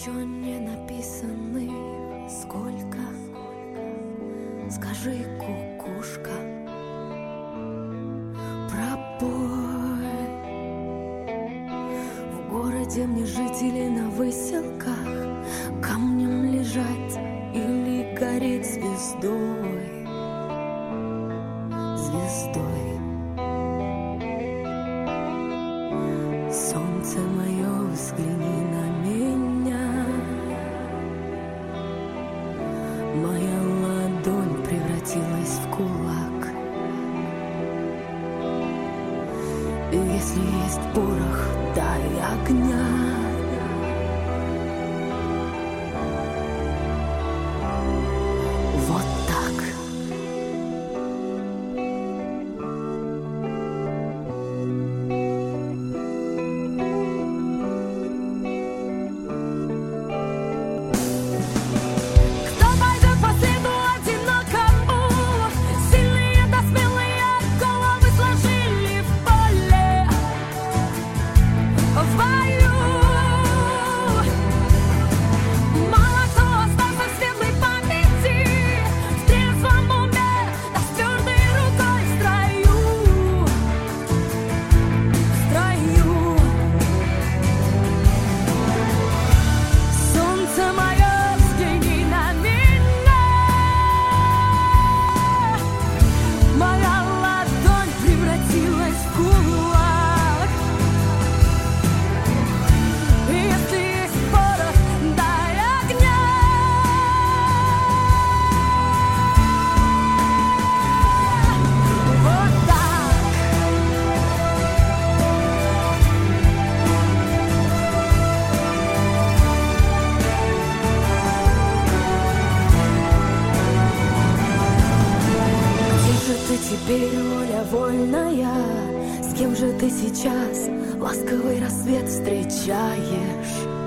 еще не написаны. Сколько? Скажи, кукушка, пробой. В городе мне жить или на выселках, камнем лежать или гореть звездой. Звездой. Солнце мое, взгляни на меня. Моя ладонь превратилась в кулак. И если есть порох, дай огня. Вот так. Теперь воля вольная. С кем же ты сейчас ласковый рассвет встречаешь?